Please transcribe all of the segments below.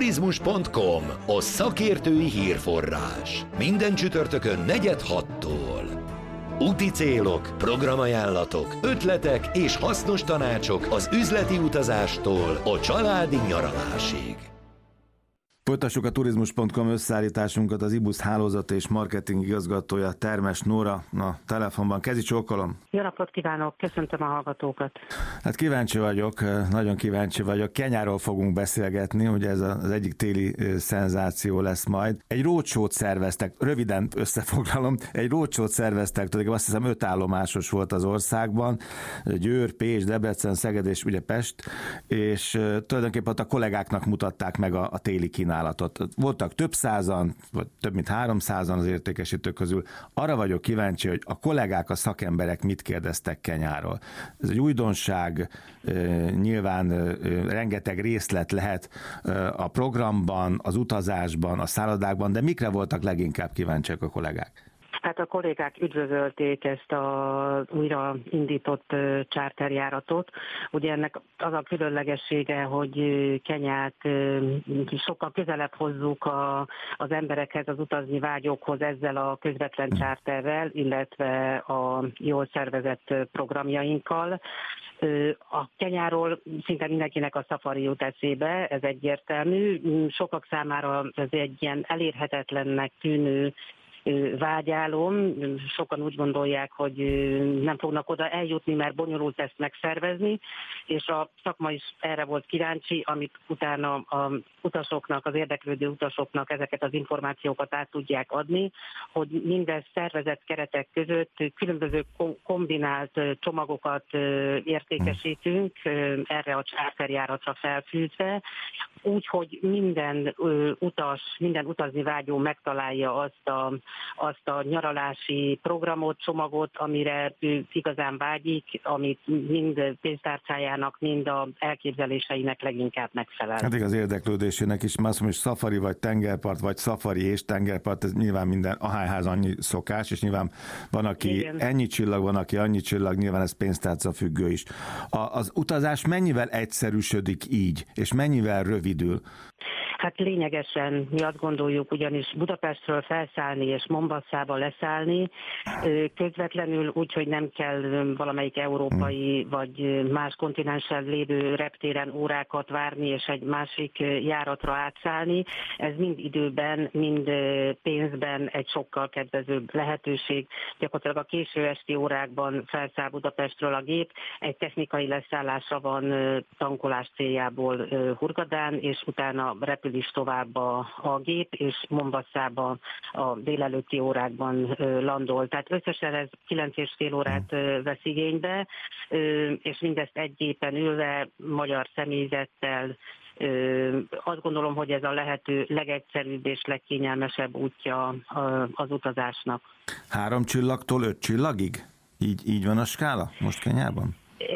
turizmus.com, a szakértői hírforrás. Minden csütörtökön 4-6-tól. Úti célok, programajánlatok, ötletek és hasznos tanácsok az üzleti utazástól a családi nyaralásig. Folytassuk a turizmus.com összeállításunkat. Az IBUS hálózat és marketing igazgatója Termes Nóra a telefonban. Kezi csókolom! Jó napot kívánok, köszöntöm a hallgatókat! Hát kíváncsi vagyok, nagyon kíváncsi vagyok. Kenyáról fogunk beszélgetni, ugye ez az egyik téli szenzáció lesz majd. Egy roadshow-t szerveztek, röviden összefoglalom, egy roadshow-t szerveztek, tulajdonképpen azt hiszem 5 állomásos volt az országban, Győr, Pécs, Debrecen, Szeged és ugye Pest, és tulajdonképpen a kollégáknak mutatták meg a téli kínálatot. Voltak több százan, vagy több mint 300-an az értékesítők közül. Arra vagyok kíváncsi, hogy a kollégák, a szakemberek mit kérdeztek kenyáról. Ez egy újdonság, nyilván rengeteg részlet lehet a programban, az utazásban, a szállodákban, de mikre voltak leginkább kíváncsiak a kollégák? Hát a kollégák üdvözölték ezt az újra indított charterjáratot. Ugye ennek az a különlegessége, hogy Kenyát sokkal közelebb hozzuk az emberekhez, az utazni vágyókhoz ezzel a közvetlen charterrel, illetve a jól szervezett programjainkkal. A Kenyáról szinte mindenkinek a szafari jut eszébe, ez egyértelmű. Sokak számára ez egy ilyen elérhetetlennek tűnő vágyálom. Sokan úgy gondolják, hogy nem fognak oda eljutni, mert bonyolult ezt megszervezni, és a szakma is erre volt kíváncsi, amit utána az utasoknak, az érdeklődő utasoknak ezeket az információkat át tudják adni, hogy mindez szervezett keretek között különböző kombinált csomagokat értékesítünk erre a charterjáratra felfűzve, úgyhogy minden utazni vágyó megtalálja azt a nyaralási programot, csomagot, amire ő igazán vágyik, amit mind pénztárcájának, mind a elképzeléseinek leginkább megfelel. Hát igaz érdeklődésének is, azt mondom, hogy szafari vagy tengerpart, vagy szafari és tengerpart, ez nyilván minden, ahányház annyi szokás, és nyilván van, aki igen, ennyi csillag, van, aki annyi csillag, nyilván ez pénztárca függő is. Az utazás mennyivel egyszerűsödik így, és mennyivel rövidül? Hát lényegesen mi azt gondoljuk, ugyanis Budapestről felszállni és Mombasszába leszállni közvetlenül úgy, hogy nem kell valamelyik európai vagy más kontinensen lévő reptéren órákat várni és egy másik járatra átszállni. Ez mind időben, mind pénzben egy sokkal kedvezőbb lehetőség. Gyakorlatilag a késő esti órákban felszáll Budapestről a gép, egy technikai leszállásra van tankolás céljából Hurgadán, és utána repül is tovább a gép, és Mombasszába a délelőtti órákban landol. Tehát összesen ez 9,5 órát vesz igénybe, és mindezt egy gépen ülve, magyar személyzettel. Azt gondolom, hogy ez a lehető legegyszerűbb és legkényelmesebb útja az utazásnak. 3 csillagtól 5 csillagig? Így van a skála most Kenyában?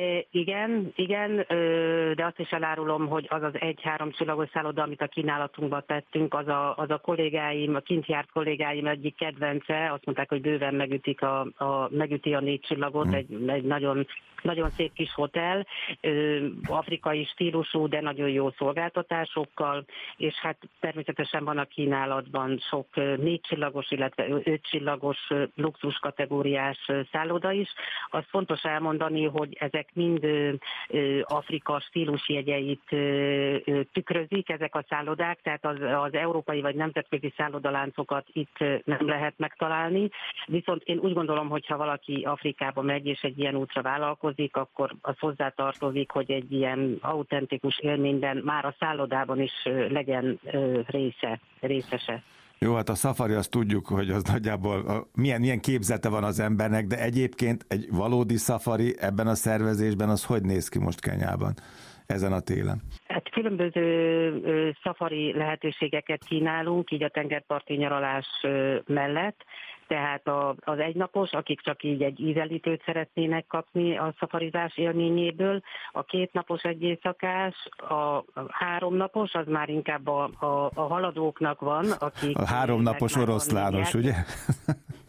Igen, de azt is elárulom, hogy az az 1-3 csillagos szálloda, amit a kínálatunkba tettünk, az a kollégáim, a kint járt kollégáim egyik kedvence, azt mondták, hogy bőven megüti a 4 csillagot, egy nagyon, nagyon szép kis hotel, afrikai stílusú, de nagyon jó szolgáltatásokkal, és hát természetesen van a kínálatban sok 4 csillagos, illetve 5 csillagos luxus kategóriás szálloda is. Az fontos elmondani, hogy ezek mind Afrika stílusjegyeit tükrözik, ezek a szállodák, tehát az európai vagy nemzetközi szállodaláncokat itt nem lehet megtalálni. Viszont én úgy gondolom, hogy ha valaki Afrikába megy és egy ilyen útra vállalkozik, akkor az hozzátartozik, hogy egy ilyen autentikus élményben már a szállodában is legyen részese. Jó, hát a szafari azt tudjuk, hogy az nagyjából milyen képzete van az embernek, de egyébként egy valódi szafari ebben a szervezésben az hogy néz ki most Kenyában ezen a télen? Hát különböző szafari lehetőségeket kínálunk, így a tengerparti nyaralás mellett. Tehát az egynapos, akik csak így egy ízelítőt szeretnének kapni a szafarizás élményéből, a 2 napos egy éjszakás, a 3 napos, az már inkább a haladóknak van, akik... A 3 napos oroszlános, ugye?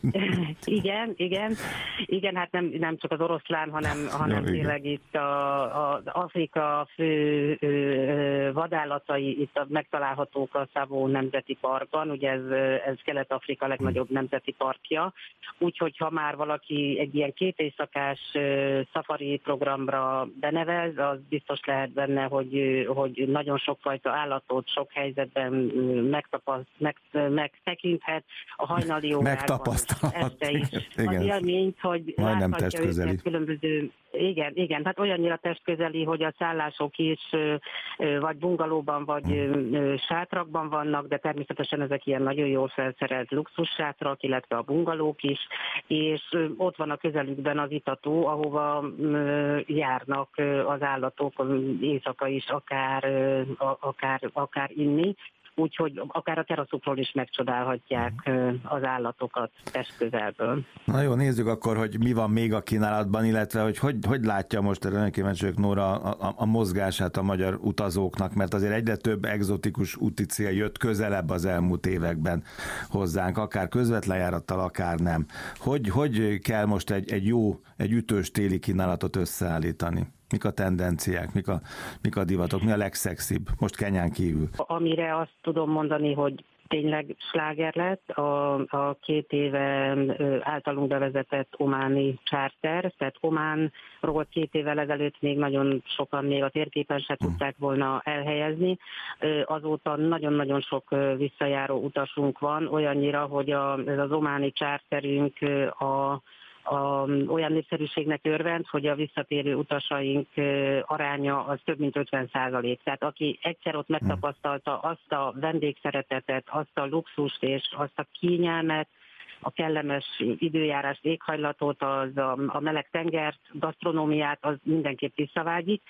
Igen, hát nem csak az oroszlán, hanem tényleg itt az Afrika fő vadállatai itt megtalálhatók a Tsavo Nemzeti Parkban, ugye ez Kelet-Afrika legnagyobb nemzeti parkja, úgyhogy ha már valaki egy ilyen 2 éjszakás szafari programra benevez, az biztos lehet benne, hogy nagyon sokfajta állatot sok helyzetben megtekinthet, a hajnali órákban, este is. Az élményt, hogy láthatja őket különböző. Igen, hát olyannyira testközeli, hogy a szállások is vagy bungalóban, vagy sátrakban vannak, de természetesen ezek ilyen nagyon jól felszerelt luxus sátrak, illetve a bungalók is, és ott van a közelükben az itató, ahova járnak az állatok éjszaka is akár inni. Úgyhogy akár a teraszukról is megcsodálhatják az állatokat testközelből. Na jó, nézzük akkor, hogy mi van még a kínálatban, illetve hogy látja most, erre nagyon kíváncsi vagyok, Nóra, a mozgását a magyar utazóknak, mert azért egyre több egzotikus úti cél jött közelebb az elmúlt években hozzánk, akár közvetlen járattal, akár nem. Hogy kell most egy ütős téli kínálatot összeállítani? Mik a tendenciák, mik a divatok, mi a legszexibb, most Kenyán kívül? Amire azt tudom mondani, hogy tényleg sláger lett a 2 éve általunk bevezetett ománi charter, tehát Ománról 2 évvel ezelőtt még nagyon sokan még a térképen se tudták volna elhelyezni. Azóta nagyon-nagyon sok visszajáró utasunk van, olyannyira, hogy ez az ománi charterünk olyan népszerűségnek örvend, hogy a visszatérő utasaink aránya az több mint 50%. Tehát aki egyszer ott megtapasztalta azt a vendégszeretetet, azt a luxust és azt a kényelmet, a kellemes időjárást, éghajlatot, a meleg tengert, gasztronómiát, az mindenképp visszavágyik,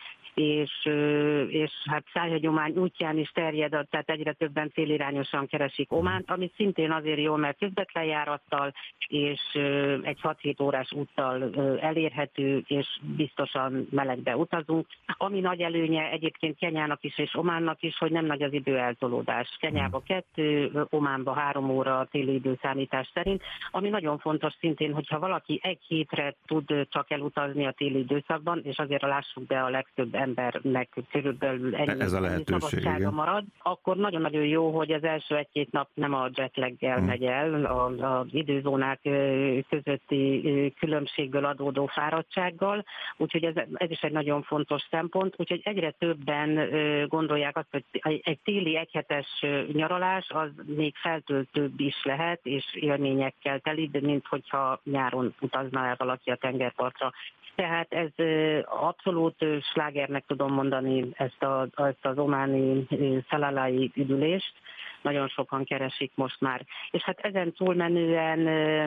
és hát szájhagyomány útján is terjed, tehát egyre többen célirányosan keresik Ománt, ami szintén azért jó, mert közvetlen járattal és egy 6-7 órás úttal elérhető, és biztosan melegbe utazunk. Ami nagy előnye egyébként Kenyának is és Ománnak is, hogy nem nagy az időeltolódás. Kenyába 2, Ománba 3 óra téli időszámítás szerint, ami nagyon fontos szintén, hogyha valaki egy hétre tud csak elutazni a téli időszakban, és azért lássuk be, a legtöbb embernek körülbelül ennyi szabadsága marad, akkor nagyon-nagyon jó, hogy az első 1-2 nap nem a jetlaggel megy el, az időzónák közötti különbségből adódó fáradtsággal, úgyhogy ez is egy nagyon fontos szempont, úgyhogy egyre többen gondolják azt, hogy egy téli egyhetes nyaralás az még feltöltőbb is lehet, és élményekkel teli, de mint hogyha nyáron utazna el valaki a tengerpartra. Tehát ez abszolút slágernek tudom mondani ezt az ománi szalalai üdülést. Nagyon sokan keresik most már. És hát ezen túlmenően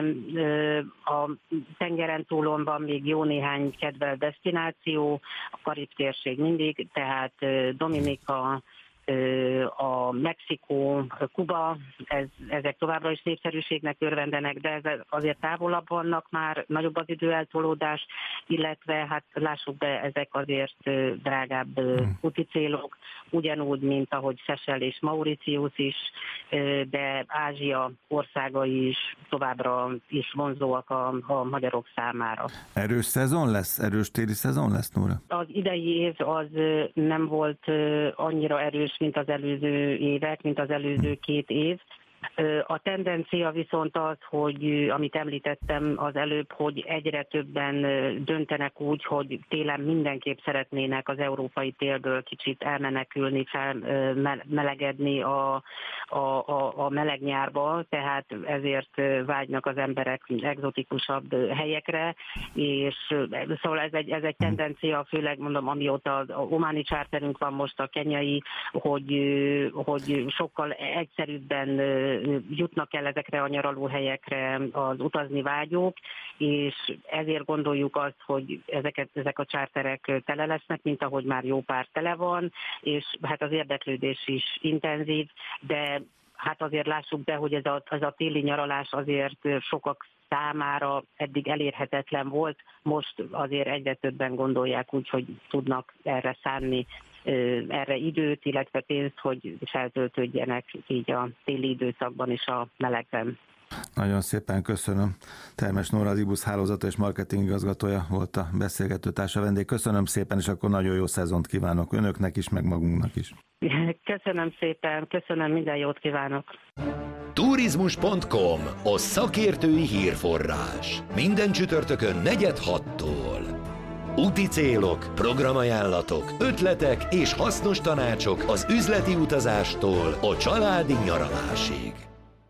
a tengeren túlon van még jó néhány kedvelt desztináció, a Karib térség mindig, tehát Dominika, a Mexikó, Kuba, ezek továbbra is népszerűségnek örvendenek, de azért távolabb vannak már, nagyobb az időeltolódás, illetve hát lássuk be, ezek azért drágább úti célok, ugyanúgy, mint ahogy Seychelles és Mauritius is, de Ázsia országai is továbbra is vonzóak a magyarok számára. Erős szezon lesz? Erős téli szezon lesz, Nóra? Az idei év az nem volt annyira erős, mint az előző évek, mint az előző 2 év. A tendencia viszont az, hogy amit említettem az előbb, hogy egyre többen döntenek úgy, hogy télen mindenképp szeretnének az európai télből kicsit elmenekülni, melegedni a meleg nyárba, tehát ezért vágynak az emberek egzotikusabb helyekre, és szóval ez egy tendencia, főleg mondom, amióta az ománi charterünk van most, a kenyai, hogy sokkal egyszerűbben jutnak el ezekre a nyaralóhelyekre az utazni vágyók, és ezért gondoljuk azt, hogy ezek a charterek tele lesznek, mint ahogy már jó pár tele van, és hát az érdeklődés is intenzív, de hát azért lássuk be, hogy ez a téli nyaralás azért sokak számára eddig elérhetetlen volt, most azért egyre többen gondolják úgy, hogy tudnak erre szánni erre időt, illetve pénzt, hogy feltöltődjenek így a téli időszakban is a melegben. Nagyon szépen köszönöm. Termes Nóra, az IBUS hálózat és marketing igazgatója volt a beszélgető társa vendég. Köszönöm szépen, és akkor nagyon jó szezont kívánok önöknek is, meg magunknak is. Köszönöm szépen, köszönöm, minden jót kívánok. Turizmus.com, a szakértői hírforrás. Minden csütörtökön 4-6-tól. Úti célok, programajánlatok, ötletek és hasznos tanácsok az üzleti utazástól a családi nyaralásig.